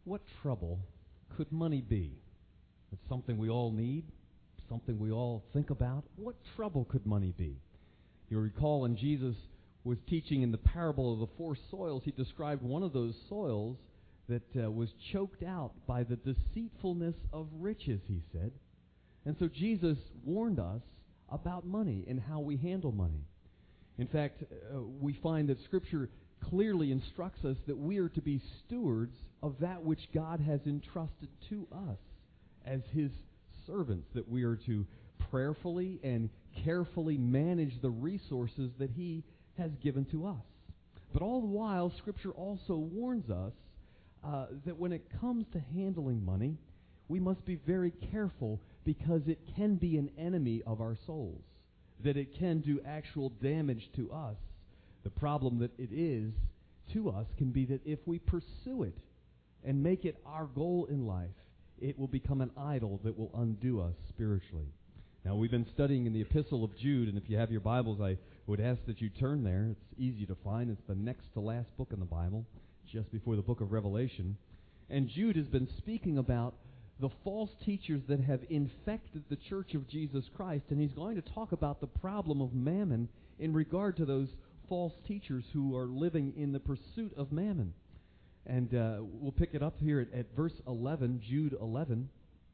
What trouble could money be? It's something we all need, something we all think about. What trouble could money be? You'll recall when Jesus was teaching in the parable of the four soils, he described one of those soils that was choked out by the deceitfulness of riches, he said. And so Jesus warned us about money and how we handle money. In fact, we find that Scripture clearly instructs us that we are to be stewards of that which God has entrusted to us as His servants, that we are to prayerfully and carefully manage the resources that He has given to us. But all the while, Scripture also warns us that when it comes to handling money, we must be very careful because it can be an enemy of our souls, that it can do actual damage to us. The problem that it is to us can be that if we pursue it and make it our goal in life, it will become an idol that will undo us spiritually. Now, we've been studying in the Epistle of Jude, and if you have your Bibles, I would ask that you turn there. It's easy to find. It's the next to last book in the Bible, just before the book of Revelation. And Jude has been speaking about the false teachers that have infected the church of Jesus Christ, and he's going to talk about the problem of mammon in regard to those false teachers who are living in the pursuit of mammon. And we'll pick it up here at verse 11, Jude 11,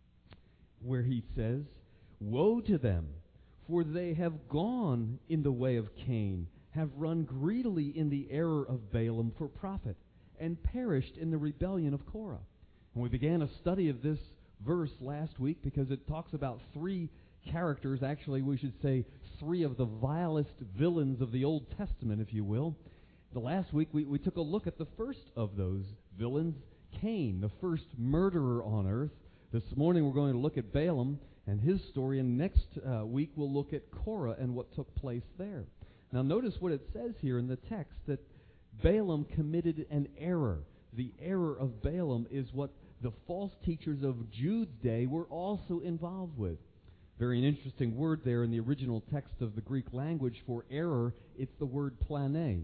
where he says, "Woe to them, for they have gone in the way of Cain, have run greedily in the error of Balaam for profit, and perished in the rebellion of Korah." And we began a study of this verse last week because it talks about three characters, actually we should say three of the vilest villains of the Old Testament, if you will. The last week we took a look at the first of those villains, Cain, the first murderer on earth. This morning we're going to look at Balaam and his story, and next week we'll look at Korah and what took place there. Now notice what it says here in the text, that Balaam committed an error. The error of Balaam is what the false teachers of Jude's day were also involved with. Very interesting word there in the original text of the Greek language for error. It's the word plane.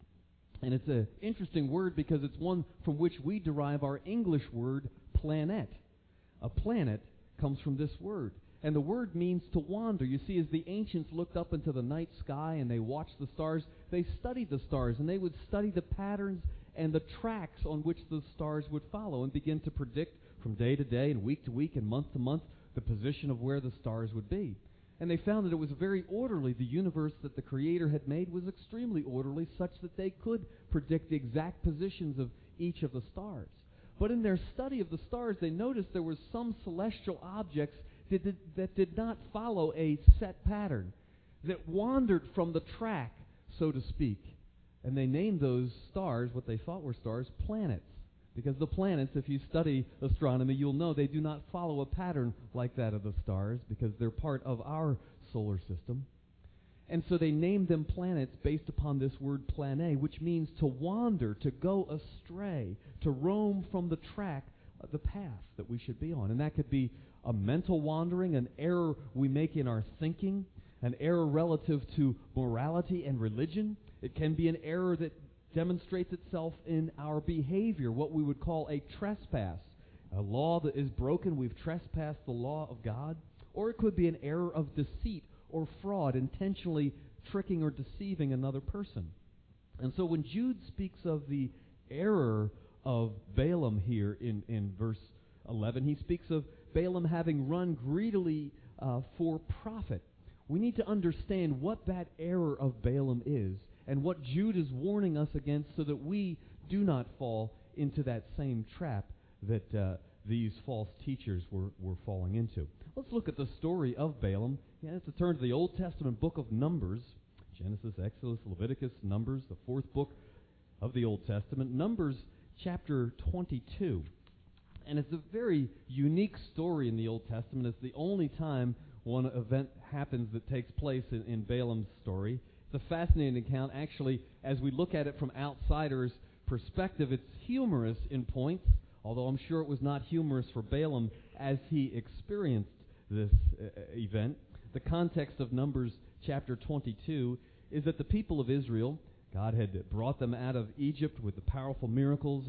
And it's an interesting word because it's one from which we derive our English word planet. A planet comes from this word. And the word means to wander. You see, as the ancients looked up into the night sky and they watched the stars, they studied the stars, and they would study the patterns and the tracks on which the stars would follow and begin to predict from day to day and week to week and month to month the position of where the stars would be. And they found that it was very orderly. The universe that the Creator had made was extremely orderly, such that they could predict the exact positions of each of the stars. But in their study of the stars, they noticed there were some celestial objects that did not follow a set pattern, that wandered from the track, so to speak. And they named those stars, what they thought were stars, planets. Because the planets, if you study astronomy, you'll know they do not follow a pattern like that of the stars, because they're part of our solar system. And so they named them planets based upon this word plane, which means to wander, to go astray, to roam from the track, the path that we should be on. And that could be a mental wandering, an error we make in our thinking, an error relative to morality and religion. It can be an error that demonstrates itself in our behavior, what we would call a trespass. A law that is broken, we've trespassed the law of God. Or it could be an error of deceit or fraud, intentionally tricking or deceiving another person. And so when Jude speaks of the error of Balaam here in verse 11, he speaks of Balaam having run greedily for profit. We need to understand what that error of Balaam is and what Jude is warning us against, so that we do not fall into that same trap that these false teachers were falling into. Let's look at the story of Balaam. You have to turn to the Old Testament book of Numbers, Genesis, Exodus, Leviticus, Numbers, the fourth book of the Old Testament, Numbers chapter 22. And it's a very unique story in the Old Testament. It's the only time one event happens that takes place in Balaam's story. It's a fascinating account. Actually, as we look at it from outsiders' perspective, it's humorous in points, although I'm sure it was not humorous for Balaam as he experienced this event. The context of Numbers chapter 22 is that the people of Israel, God had brought them out of Egypt with the powerful miracles, and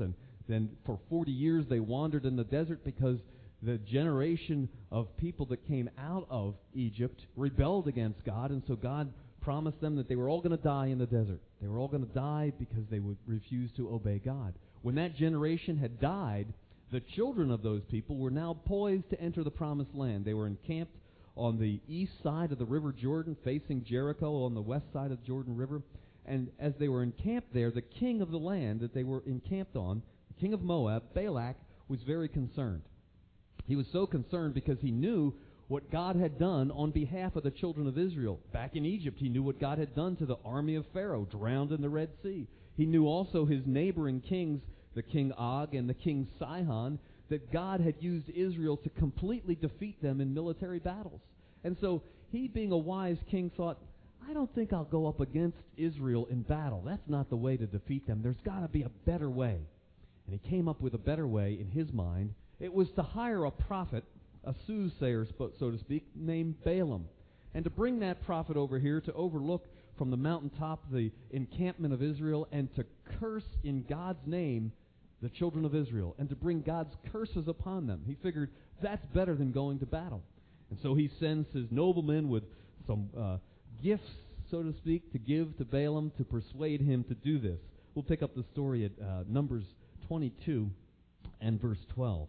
Then for 40 years they wandered in the desert because the generation of people that came out of Egypt rebelled against God, and so God promised them that they were all going to die in the desert. They were all going to die because they would refuse to obey God. When that generation had died, the children of those people were now poised to enter the promised land. They were encamped on the east side of the River Jordan, facing Jericho on the west side of the Jordan River. And as they were encamped there, the king of the land that they were encamped on, the king of Moab, Balak, was very concerned. He was so concerned because he knew what God had done on behalf of the children of Israel. Back in Egypt, he knew what God had done to the army of Pharaoh, drowned in the Red Sea. He knew also his neighboring kings, the king Og and the king Sihon, that God had used Israel to completely defeat them in military battles. And so he, being a wise king, thought, I don't think I'll go up against Israel in battle. That's not the way to defeat them. There's got to be a better way. And he came up with a better way in his mind. It was to hire a prophet, a soothsayer, so to speak, named Balaam, and to bring that prophet over here to overlook from the mountaintop the encampment of Israel and to curse in God's name the children of Israel and to bring God's curses upon them. He figured that's better than going to battle. And so he sends his noblemen with some gifts, so to speak, to give to Balaam to persuade him to do this. We'll pick up the story at Numbers 22 and verse 12.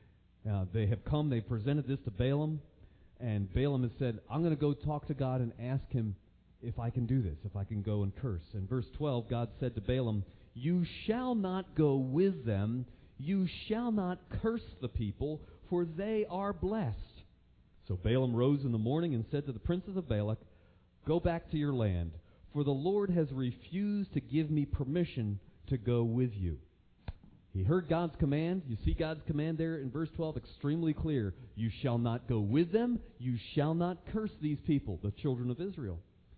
They have come, they presented this to Balaam, and Balaam has said, I'm going to go talk to God and ask him if I can do this, if I can go and curse. In verse 12, God said to Balaam, you shall not go with them, you shall not curse the people, for they are blessed. So Balaam rose in the morning and said to the princes of Balak, go back to your land, for the Lord has refused to give me permission to go with you. He heard God's command. You see God's command there in verse 12, extremely clear. You shall not go with them. You shall not curse these people, the children of Israel.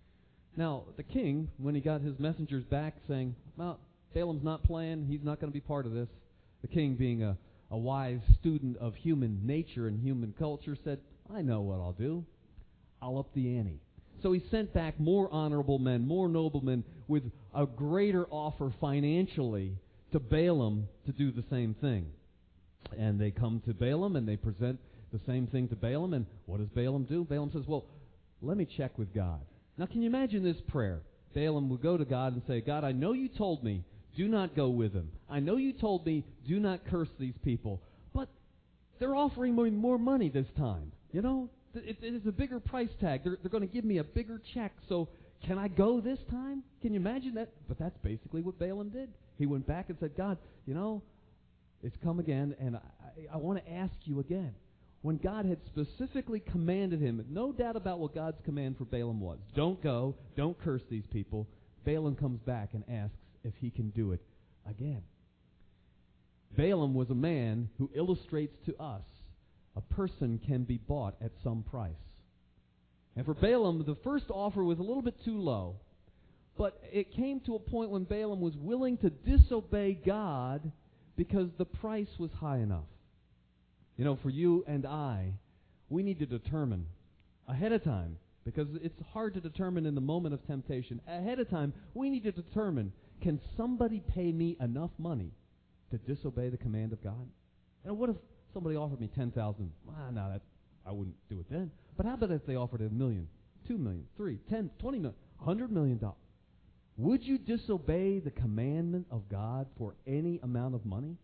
Now, the king, when he got his messengers back saying, well, Balaam's not playing, he's not going to be part of this, the king, being a wise student of human nature and human culture, said, I know what I'll do. I'll up the ante. So he sent back more honorable men, more noblemen, with a greater offer financially to Balaam to do the same thing. And they come to Balaam and they present the same thing to Balaam. And what does Balaam do? Balaam says, well, let me check with God. Now, can you imagine this prayer? Balaam would go to God and say, God, I know you told me, do not go with them. I know you told me, do not curse these people. But they're offering me more money this time. You know, it is a bigger price tag. They're going to give me a bigger check. So can I go this time? Can you imagine that? But that's basically what Balaam did. He went back and said, God, you know, it's come again, and I want to ask you again. When God had specifically commanded him, no doubt about what God's command for Balaam was. Don't go, don't curse these people. Balaam comes back and asks if he can do it again. Balaam was a man who illustrates to us a person can be bought at some price. And for Balaam, the first offer was a little bit too low. But it came to a point when Balaam was willing to disobey God because the price was high enough. You know, for you and I, we need to determine ahead of time, because it's hard to determine in the moment of temptation. Ahead of time, we need to determine, can somebody pay me enough money to disobey the command of God? And what if somebody offered me $10,000? No, I wouldn't do it then. But how about if they offered $1 million, $2 million, $3 million, $10 million, $20 million, $100 million? Would you disobey the commandment of God for any amount of money?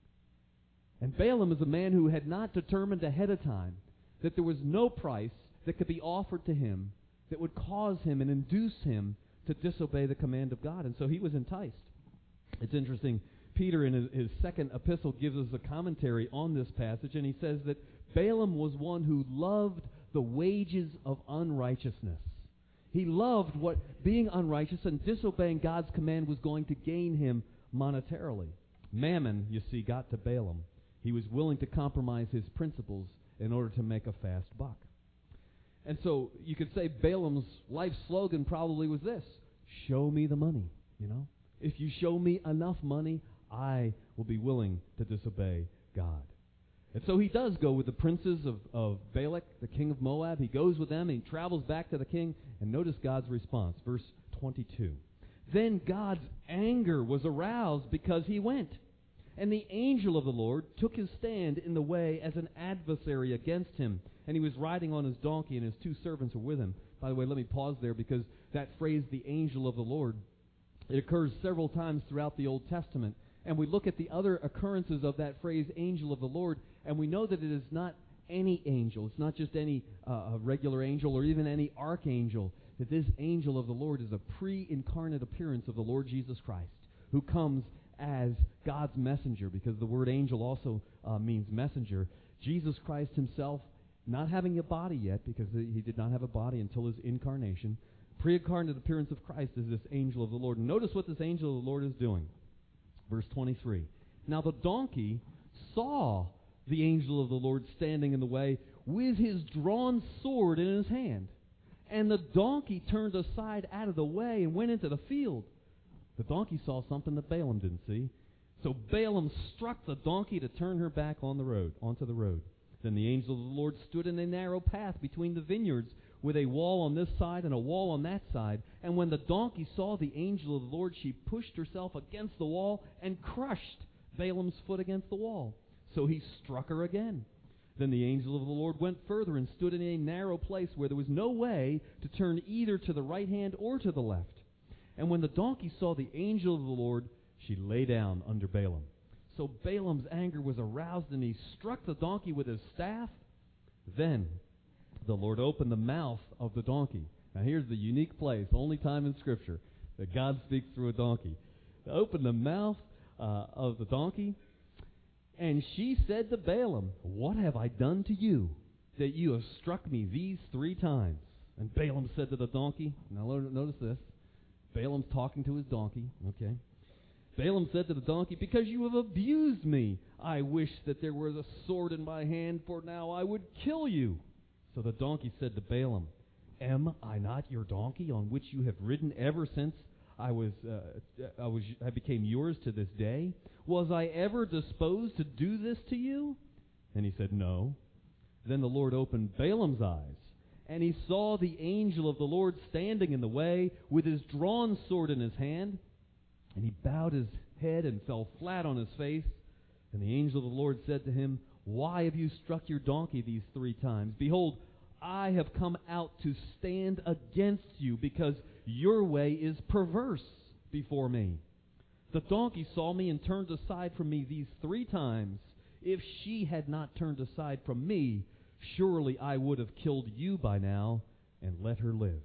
And Balaam is a man who had not determined ahead of time that there was no price that could be offered to him that would cause him and induce him to disobey the command of God. And so he was enticed. It's interesting. Peter, in his second epistle, gives us a commentary on this passage, and he says that Balaam was one who loved the wages of unrighteousness. He loved what being unrighteous and disobeying God's command was going to gain him monetarily. Mammon, you see, got to Balaam. He was willing to compromise his principles in order to make a fast buck. And so you could say Balaam's life slogan probably was this: show me the money, you know. If you show me enough money, I will be willing to disobey God. And so he does go with the princes of Balak, the king of Moab. He goes with them, and he travels back to the king. And notice God's response, verse 22. Then God's anger was aroused because he went. And the angel of the Lord took his stand in the way as an adversary against him. And he was riding on his donkey, and his 2 servants were with him. By the way, let me pause there, because that phrase, the angel of the Lord, it occurs several times throughout the Old Testament. And we look at the other occurrences of that phrase, angel of the Lord, and we know that it is not any angel. It's not just any regular angel or even any archangel. That this angel of the Lord is a pre-incarnate appearance of the Lord Jesus Christ, who comes as God's messenger, because the word angel also means messenger. Jesus Christ himself, not having a body yet, because he did not have a body until his incarnation, pre-incarnate appearance of Christ is this angel of the Lord. And notice what this angel of the Lord is doing. Verse 23. Now the donkey saw the angel of the Lord standing in the way with his drawn sword in his hand. And the donkey turned aside out of the way and went into the field. The donkey saw something that Balaam didn't see. So Balaam struck the donkey to turn her back onto the road. Then the angel of the Lord stood in a narrow path between the vineyards, with a wall on this side and a wall on that side. And when the donkey saw the angel of the Lord, she pushed herself against the wall and crushed Balaam's foot against the wall. So he struck her again. Then the angel of the Lord went further and stood in a narrow place where there was no way to turn either to the right hand or to the left. And when the donkey saw the angel of the Lord, she lay down under Balaam. So Balaam's anger was aroused, and he struck the donkey with his staff. Then the Lord opened the mouth of the donkey. Now here's the unique place, only time in Scripture, that God speaks through a donkey. He opened the mouth of the donkey, and she said to Balaam, "What have I done to you, that you have struck me these 3 times?" And Balaam said to the donkey, now notice this, Balaam's talking to his donkey, okay. Balaam said to the donkey, "Because you have abused me, I wish that there were a sword in my hand, for now I would kill you." So the donkey said to Balaam, "Am I not your donkey, on which you have ridden ever since I became yours to this day? Was I ever disposed to do this to you?" And he said, "No." Then the Lord opened Balaam's eyes, and he saw the angel of the Lord standing in the way with his drawn sword in his hand. And he bowed his head and fell flat on his face. And the angel of the Lord said to him, "Why have you struck your donkey these 3 times? Behold, I have come out to stand against you, because your way is perverse before me. The donkey saw me and turned aside from me these 3 times. If she had not turned aside from me, surely I would have killed you by now and let her live."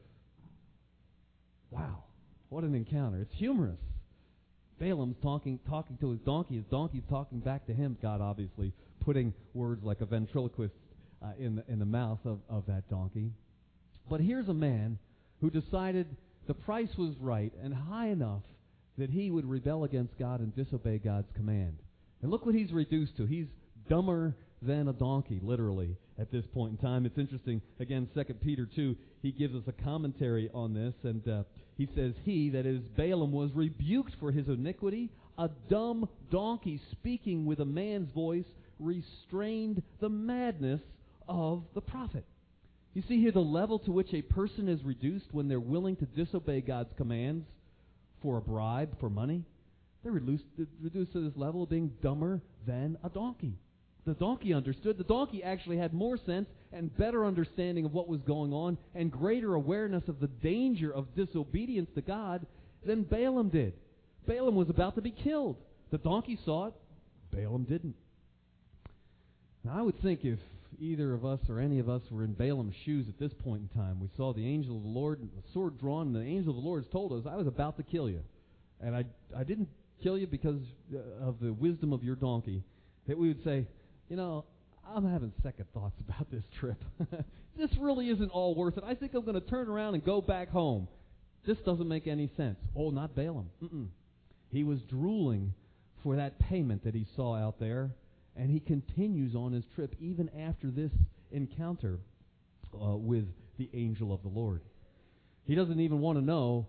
Wow, what an encounter. It's humorous. Balaam's talking to his donkey's talking back to him, God obviously putting words like a ventriloquist in the mouth of that donkey. But here's a man who decided the price was right and high enough that he would rebel against God and disobey God's command. And look what he's reduced to. He's dumber than a donkey, literally, at this point in time. It's interesting, again, 2 Peter 2, he gives us a commentary on this, and he says, "He," that is Balaam, "was rebuked for his iniquity. A dumb donkey speaking with a man's voice restrained the madness of the prophet." You see here the level to which a person is reduced when they're willing to disobey God's commands for a bribe, for money. They're reduced to this level of being dumber than a donkey. The donkey understood. The donkey actually had more sense and better understanding of what was going on and greater awareness of the danger of disobedience to God than Balaam did. Balaam was about to be killed. The donkey saw it. Balaam didn't. Now, I would think if either of us or any of us were in Balaam's shoes at this point in time, we saw the angel of the Lord, the sword drawn, and the angel of the Lord has told us, "I was about to kill you. And I didn't kill you because of the wisdom of your donkey," that we would say, "I'm having second thoughts about this trip. This really isn't all worth it. I think I'm going to turn around and go back home. This doesn't make any sense." Oh, not Balaam. He was drooling for that payment that he saw out there, and he continues on his trip even after this encounter with the angel of the Lord. He doesn't even want to know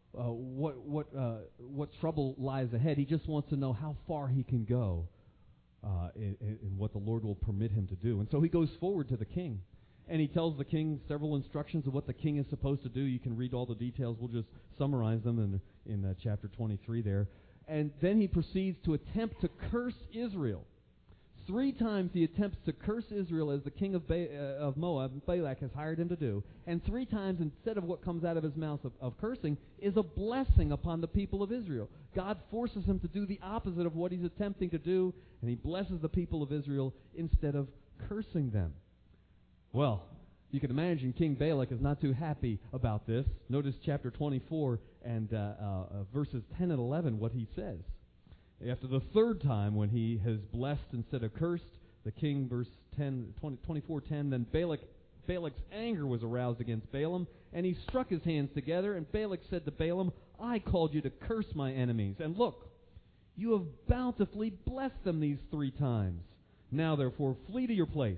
what trouble lies ahead. He just wants to know how far he can go in what the Lord will permit him to do. And so he goes forward to the king, and he tells the king several instructions of what the king is supposed to do. You can read all the details. We'll just summarize them in chapter 23 there. and then he proceeds to attempt to curse Israel. 3 times he attempts to curse Israel as the king of Moab, Balak, has hired him to do. And 3 times, instead of what comes out of his mouth of cursing, is a blessing upon the people of Israel. God forces him to do the opposite of what he's attempting to do, and he blesses the people of Israel instead of cursing them. Well, you can imagine King Balak is not too happy about this. Notice chapter 24 and verses 10 and 11, what he says. After the 3rd time when he has blessed instead of cursed, the king, verse 24:10, then Balak's anger was aroused against Balaam, and he struck his hands together, and Balak said to Balaam, I called you to curse my enemies, and look, you have bountifully blessed them these 3 times. Now therefore flee to your place.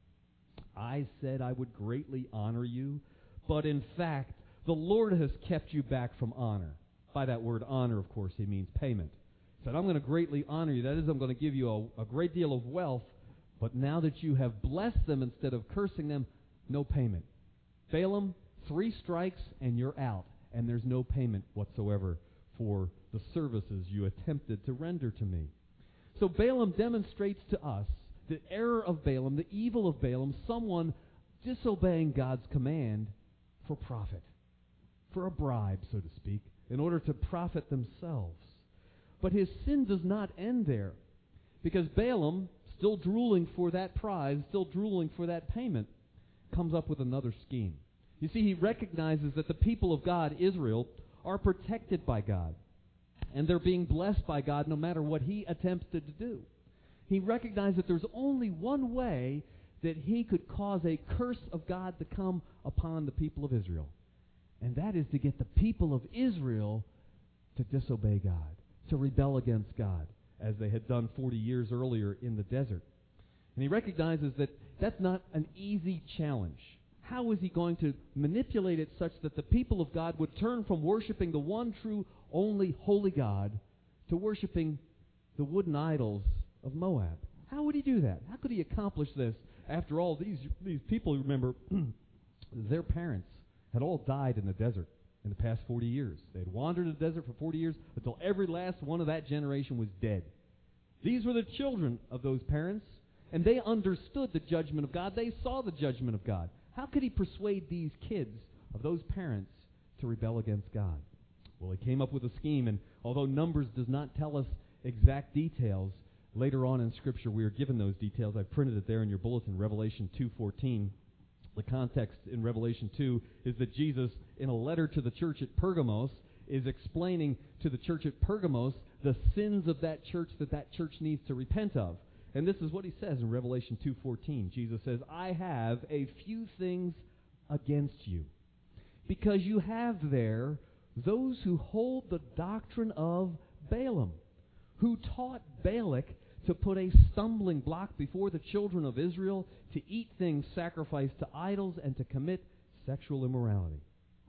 I said I would greatly honor you, but in fact the Lord has kept you back from honor. By that word honor, of course, he means payment. He said, I'm going to greatly honor you. That is, I'm going to give you a great deal of wealth, but now that you have blessed them instead of cursing them, no payment. Balaam, 3 strikes and you're out, and there's no payment whatsoever for the services you attempted to render to me. So Balaam demonstrates to us the error of Balaam, the evil of Balaam, someone disobeying God's command for profit, for a bribe, so to speak, in order to profit themselves. But his sin does not end there, because Balaam, still drooling for that prize, still drooling for that payment, comes up with another scheme. You see, he recognizes that the people of God, Israel, are protected by God, and they're being blessed by God no matter what he attempted to do. He recognized that there's only one way that he could cause a curse of God to come upon the people of Israel, and that is to get the people of Israel to disobey God, to rebel against God, as they had done 40 years earlier in the desert. And he recognizes that that's not an easy challenge. How is he going to manipulate it such that the people of God would turn from worshiping the one true, only holy God to worshiping the wooden idols of Moab? How would he do that? How could he accomplish this? After all, these people, remember, their parents had all died in the desert in the past 40 years. They had wandered in the desert for 40 years until every last one of that generation was dead. These were the children of those parents, and they understood the judgment of God. They saw the judgment of God. How could he persuade these kids of those parents to rebel against God? Well, he came up with a scheme, and although Numbers does not tell us exact details, later on in Scripture we are given those details. I've printed it there in your bulletin, Revelation 2:14. The context in Revelation 2 is that Jesus, in a letter to the church at Pergamos, is explaining to the church at Pergamos the sins of that church needs to repent of. And this is what he says in Revelation 2:14. Jesus says, I have a few things against you, because you have there those who hold the doctrine of Balaam, who taught Balak to put a stumbling block before the children of Israel, to eat things sacrificed to idols, and to commit sexual immorality.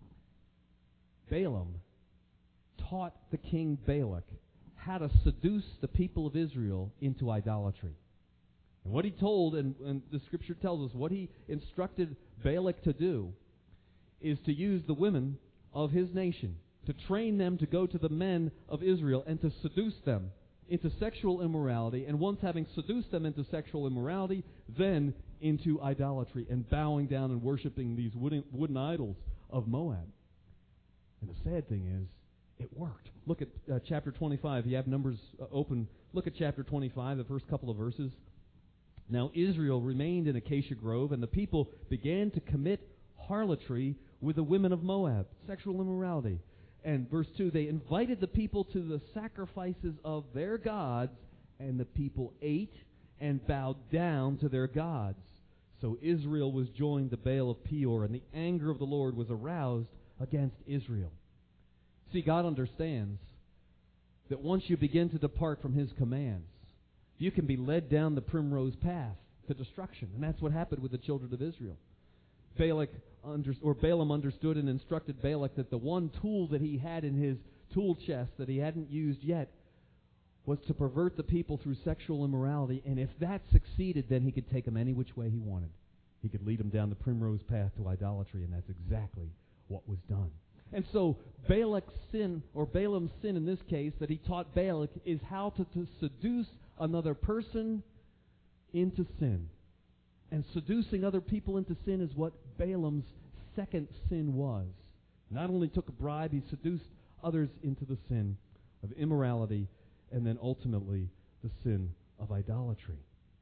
Balaam taught the king Balak how to seduce the people of Israel into idolatry. And what he told, and the Scripture tells us, what he instructed Balak to do is to use the women of his nation, to train them to go to the men of Israel and to seduce them into sexual immorality, and once having seduced them into sexual immorality, then into idolatry and bowing down and worshiping these wooden idols of Moab. And the sad thing is, it worked. Look at chapter 25. You have Numbers open. Look at chapter 25, the first couple of verses. Now Israel remained in Acacia Grove, and the people began to commit harlotry with the women of Moab, sexual immorality. And verse 2, they invited the people to the sacrifices of their gods, and the people ate and bowed down to their gods. So Israel was joined to Baal of Peor, and the anger of the Lord was aroused against Israel. See, God understands that once you begin to depart from His commands, you can be led down the primrose path to destruction. And that's what happened with the children of Israel. Balaam understood and instructed Balak that the one tool that he had in his tool chest that he hadn't used yet was to pervert the people through sexual immorality, and if that succeeded, then he could take them any which way he wanted. He could lead them down the primrose path to idolatry, and that's exactly what was done. And so Balak's sin, or Balaam's sin in this case, that he taught Balak, is how to seduce another person into sin. And seducing other people into sin is what Balaam's second sin was. Not only took a bribe, he seduced others into the sin of immorality, and then ultimately the sin of idolatry.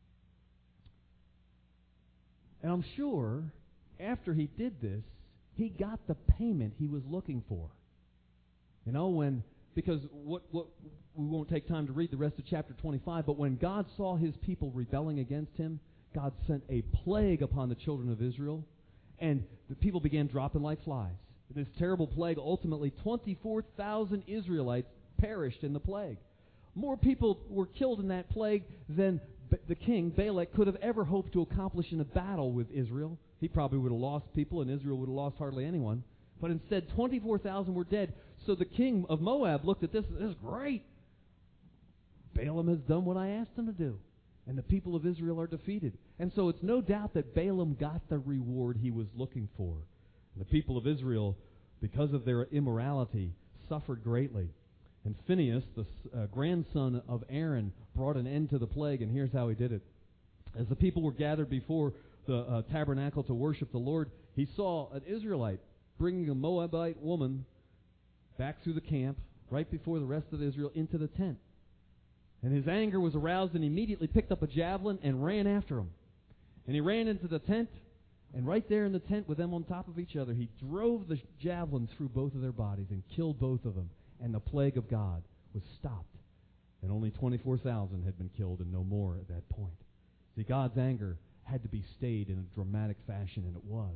And I'm sure after he did this, he got the payment he was looking for. You know, because we won't take time to read the rest of chapter 25, but when God saw his people rebelling against him, God sent a plague upon the children of Israel, and the people began dropping like flies. This terrible plague, ultimately 24,000 Israelites perished in the plague. More people were killed in that plague than the king, Balak, could have ever hoped to accomplish in a battle with Israel. He probably would have lost people, and Israel would have lost hardly anyone. But instead, 24,000 were dead. So the king of Moab looked at this, this is great. Balaam has done what I asked him to do. And the people of Israel are defeated. And so it's no doubt that Balaam got the reward he was looking for. And the people of Israel, because of their immorality, suffered greatly. And Phinehas, the grandson of Aaron, brought an end to the plague, and here's how he did it. As the people were gathered before the tabernacle to worship the Lord, he saw an Israelite bringing a Moabite woman back through the camp, right before the rest of Israel, into the tent. And his anger was aroused, and he immediately picked up a javelin and ran after him. And he ran into the tent, and right there in the tent with them on top of each other, he drove the javelin through both of their bodies and killed both of them. And the plague of God was stopped. And only 24,000 had been killed and no more at that point. See, God's anger had to be stayed in a dramatic fashion, and it was.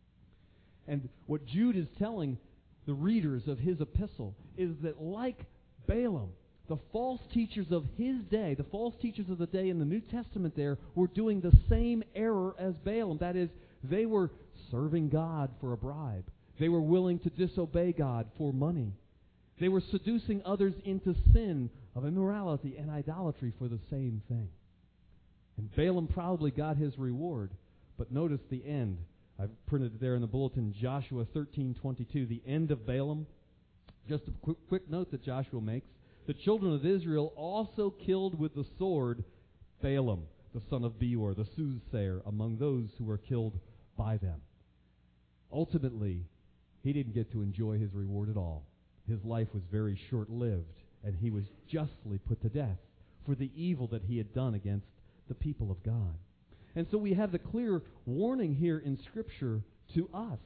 And what Jude is telling the readers of his epistle is that like Balaam, the false teachers of his day, the false teachers of the day in the New Testament there, were doing the same error as Balaam. That is, they were serving God for a bribe. They were willing to disobey God for money. They were seducing others into sin of immorality and idolatry for the same thing. And Balaam probably got his reward, but notice the end. I've printed it there in the bulletin, Joshua 13:22, the end of Balaam. Just a quick note that Joshua makes. The children of Israel also killed with the sword Balaam, the son of Beor, the soothsayer, among those who were killed by them. Ultimately, he didn't get to enjoy his reward at all. His life was very short-lived, and he was justly put to death for the evil that he had done against the people of God. And so we have the clear warning here in Scripture to us,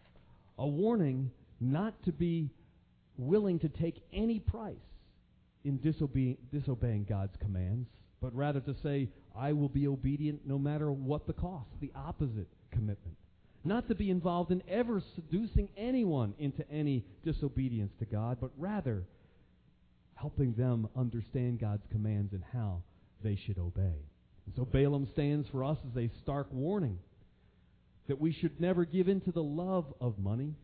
a warning not to be willing to take any price in disobeying God's commands, but rather to say, I will be obedient no matter what the cost, the opposite commitment. Not to be involved in ever seducing anyone into any disobedience to God, but rather helping them understand God's commands and how they should obey. And so Balaam stands for us as a stark warning that we should never give in to the love of money.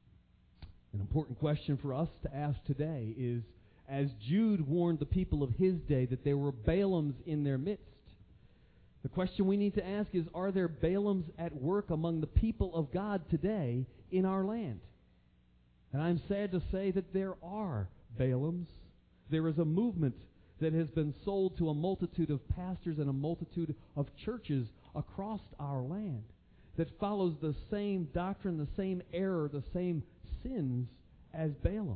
An important question for us to ask today is, as Jude warned the people of his day that there were Balaams in their midst, the question we need to ask is, are there Balaams at work among the people of God today in our land? And I'm sad to say that there are Balaams. There is a movement that has been sold to a multitude of pastors and a multitude of churches across our land that follows the same doctrine, the same error, the same sins as Balaam.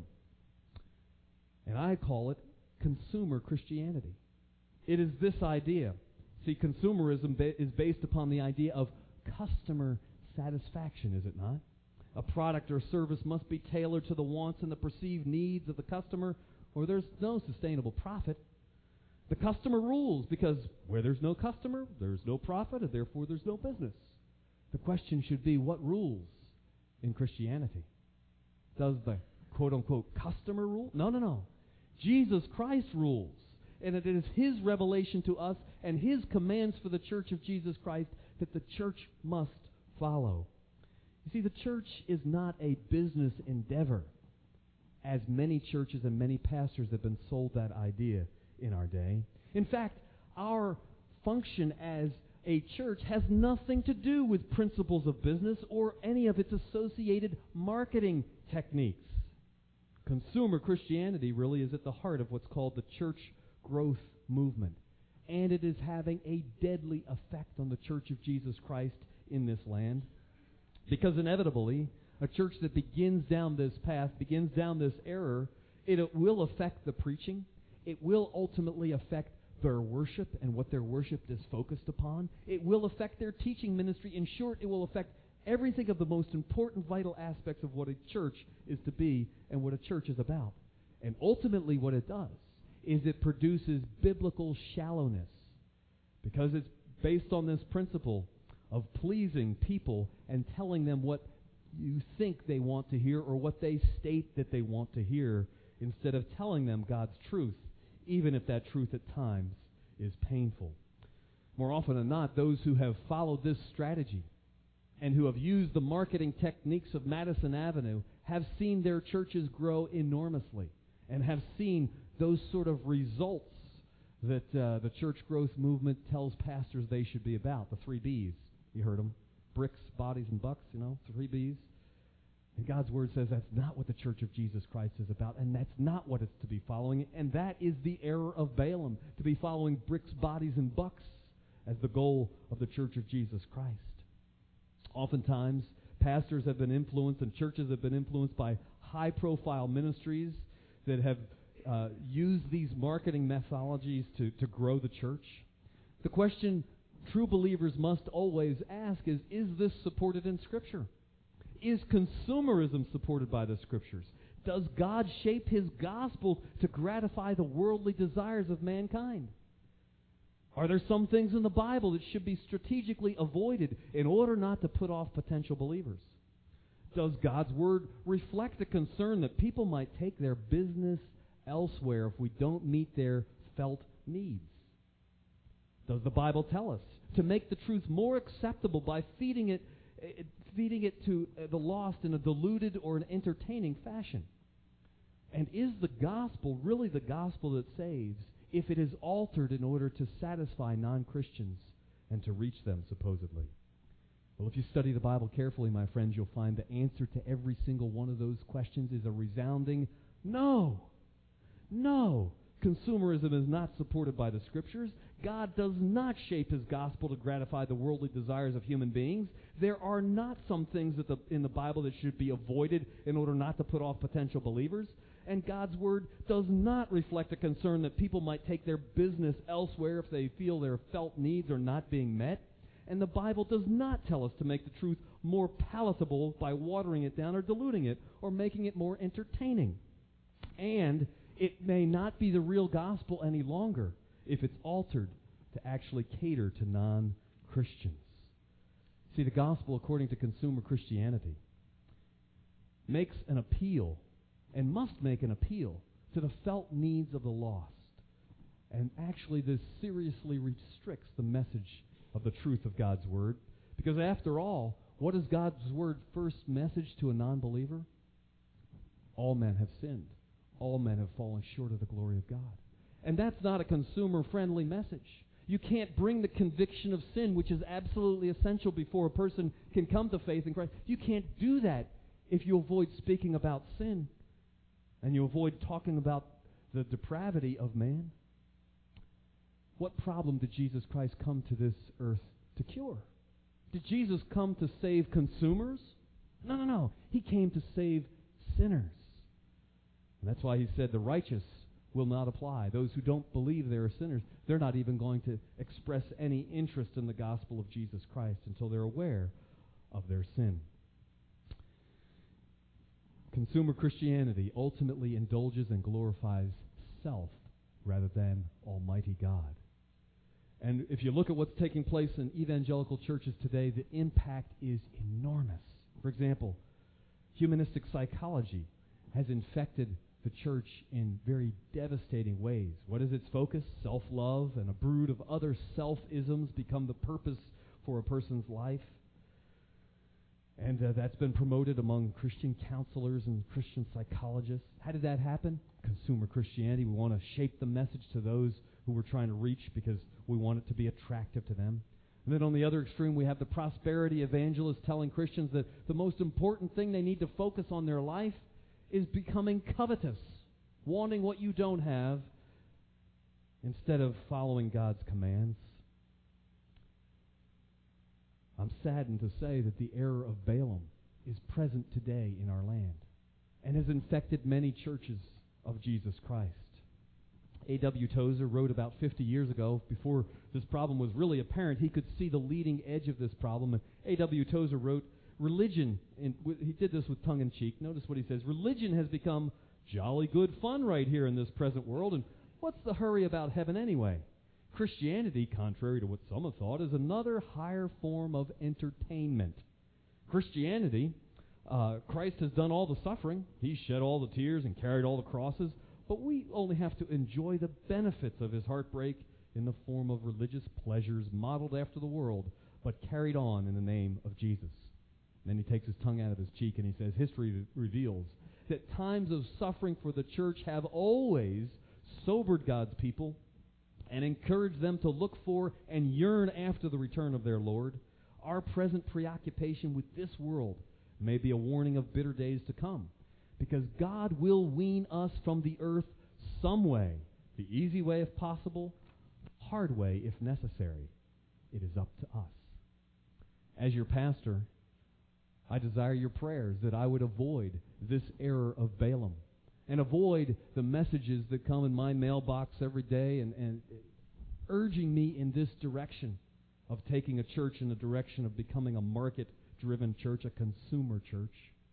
And I call it consumer Christianity. It is this idea. See, consumerism is based upon the idea of customer satisfaction, is it not? A product or service must be tailored to the wants and the perceived needs of the customer, or there's no sustainable profit. The customer rules, because where there's no customer, there's no profit, and therefore there's no business. The question should be, what rules in Christianity? Does the quote-unquote customer rule? No. Jesus Christ rules. And it is His revelation to us and His commands for the church of Jesus Christ that the church must follow. You see, the church is not a business endeavor, as many churches and many pastors have been sold that idea in our day. In fact, our function as a church has nothing to do with principles of business or any of its associated marketing techniques. Consumer Christianity really is at the heart of what's called the church growth movement. And it is having a deadly effect on the Church of Jesus Christ in this land. Because inevitably, a church that begins down this path, begins down this error, it will affect the preaching. It will ultimately affect their worship and what their worship is focused upon. It will affect their teaching ministry. In short, it will affect everything of the most important, vital aspects of what a church is to be and what a church is about. And ultimately what it does is it produces biblical shallowness, because it's based on this principle of pleasing people and telling them what you think they want to hear or what they state that they want to hear, instead of telling them God's truth, even if that truth at times is painful. More often than not, those who have followed this strategy and who have used the marketing techniques of Madison Avenue have seen their churches grow enormously and have seen those sort of results that the church growth movement tells pastors they should be about. The 3 B's. You heard them. Bricks, bodies, and bucks, 3 B's. And God's Word says that's not what the Church of Jesus Christ is about, and that's not what it's to be following. And that is the error of Balaam, to be following bricks, bodies, and bucks as the goal of the Church of Jesus Christ. Oftentimes, pastors have been influenced and churches have been influenced by high-profile ministries that have used these marketing methodologies to grow the church. The question true believers must always ask is this supported in Scripture? Is consumerism supported by the Scriptures? Does God shape His gospel to gratify the worldly desires of mankind? Are there some things in the Bible that should be strategically avoided in order not to put off potential believers? Does God's Word reflect a concern that people might take their business elsewhere if we don't meet their felt needs? Does the Bible tell us to make the truth more acceptable by feeding it to the lost in a diluted or an entertaining fashion? And is the gospel really the gospel that saves if it is altered in order to satisfy non-Christians and to reach them, supposedly? Well, if you study the Bible carefully, my friends, you'll find the answer to every single one of those questions is a resounding no. No. Consumerism is not supported by the Scriptures. God does not shape His gospel to gratify the worldly desires of human beings. There are not some things in the Bible that should be avoided in order not to put off potential believers. And God's Word does not reflect a concern that people might take their business elsewhere if they feel their felt needs are not being met. And the Bible does not tell us to make the truth more palatable by watering it down or diluting it or making it more entertaining. And it may not be the real gospel any longer if it's altered to actually cater to non-Christians. See, the gospel, according to consumer Christianity, makes an appeal and must make an appeal to the felt needs of the lost. And actually, this seriously restricts the message of the truth of God's Word. Because after all, what is God's Word's first message to a non-believer? All men have sinned. All men have fallen short of the glory of God. And that's not a consumer-friendly message. You can't bring the conviction of sin, which is absolutely essential before a person can come to faith in Christ. You can't do that if you avoid speaking about sin and you avoid talking about the depravity of man. What problem did Jesus Christ come to this earth to cure? Did Jesus come to save consumers? No. He came to save sinners. And that's why He said the righteous will not apply. Those who don't believe they are sinners, they're not even going to express any interest in the gospel of Jesus Christ until they're aware of their sin. Consumer Christianity ultimately indulges and glorifies self rather than Almighty God. And if you look at what's taking place in evangelical churches today, the impact is enormous. For example, humanistic psychology has infected the church in very devastating ways. What is its focus? Self-love, and a brood of other self-isms become the purpose for a person's life. And that's been promoted among Christian counselors and Christian psychologists. How did that happen? Consumer Christianity. We want to shape the message to those who we're trying to reach because we want it to be attractive to them. And then on the other extreme, we have the prosperity evangelist telling Christians that the most important thing they need to focus on in their life is becoming covetous, wanting what you don't have instead of following God's commands. I'm saddened to say that the error of Balaam is present today in our land and has infected many churches of Jesus Christ. A.W. Tozer wrote about 50 years ago, before this problem was really apparent, he could see the leading edge of this problem. And A.W. Tozer wrote, religion, he did this with tongue-in-cheek. Notice what he says, religion has become jolly good fun right here in this present world, and what's the hurry about heaven anyway? Christianity, contrary to what some have thought, is another higher form of entertainment. Christianity, Christ has done all the suffering. He shed all the tears and carried all the crosses. But we only have to enjoy the benefits of his heartbreak in the form of religious pleasures modeled after the world, but carried on in the name of Jesus. And then he takes his tongue out of his cheek and he says, history reveals that times of suffering for the church have always sobered God's people and encouraged them to look for and yearn after the return of their Lord. Our present preoccupation with this world may be a warning of bitter days to come, because God will wean us from the earth some way, the easy way if possible, hard way if necessary. It is up to us. As your pastor, I desire your prayers that I would avoid this error of Balaam and avoid the messages that come in my mailbox every day and urging me in this direction of taking a church in the direction of becoming a market-driven church, a consumer church.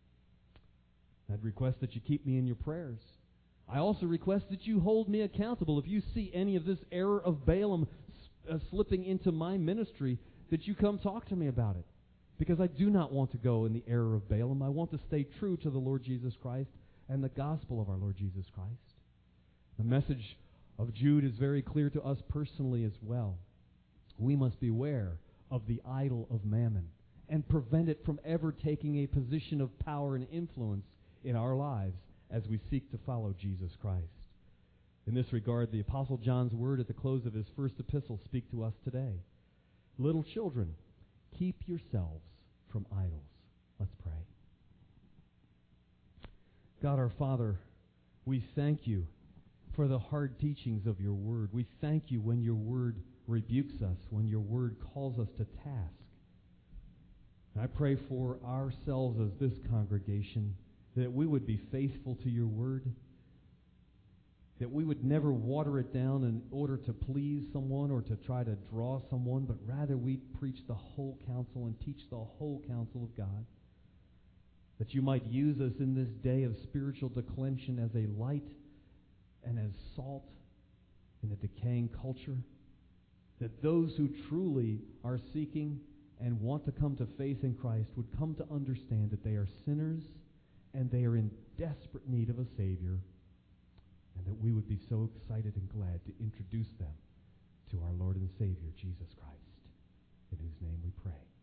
I'd request that you keep me in your prayers. I also request that you hold me accountable. If you see any of this error of Balaam slipping into my ministry, that you come talk to me about it. Because I do not want to go in the error of Balaam. I want to stay true to the Lord Jesus Christ and the gospel of our Lord Jesus Christ. The message of Jude is very clear to us personally as well. We must beware of the idol of mammon and prevent it from ever taking a position of power and influence in our lives as we seek to follow Jesus Christ. In this regard, the Apostle John's word at the close of his first epistle speak to us today. Little children, keep yourselves from idols. Let's pray. God our Father, we thank you for the hard teachings of your word. We thank you when your word rebukes us, when your word calls us to task. And I pray for ourselves as this congregation that we would be faithful to your word, that we would never water it down in order to please someone or to try to draw someone, but rather we preach the whole counsel and teach the whole counsel of God, that you might use us in this day of spiritual declension as a light and as salt in a decaying culture, that those who truly are seeking and want to come to faith in Christ would come to understand that they are sinners and they are in desperate need of a Savior, and that we would be so excited and glad to introduce them to our Lord and Savior, Jesus Christ, in whose name we pray.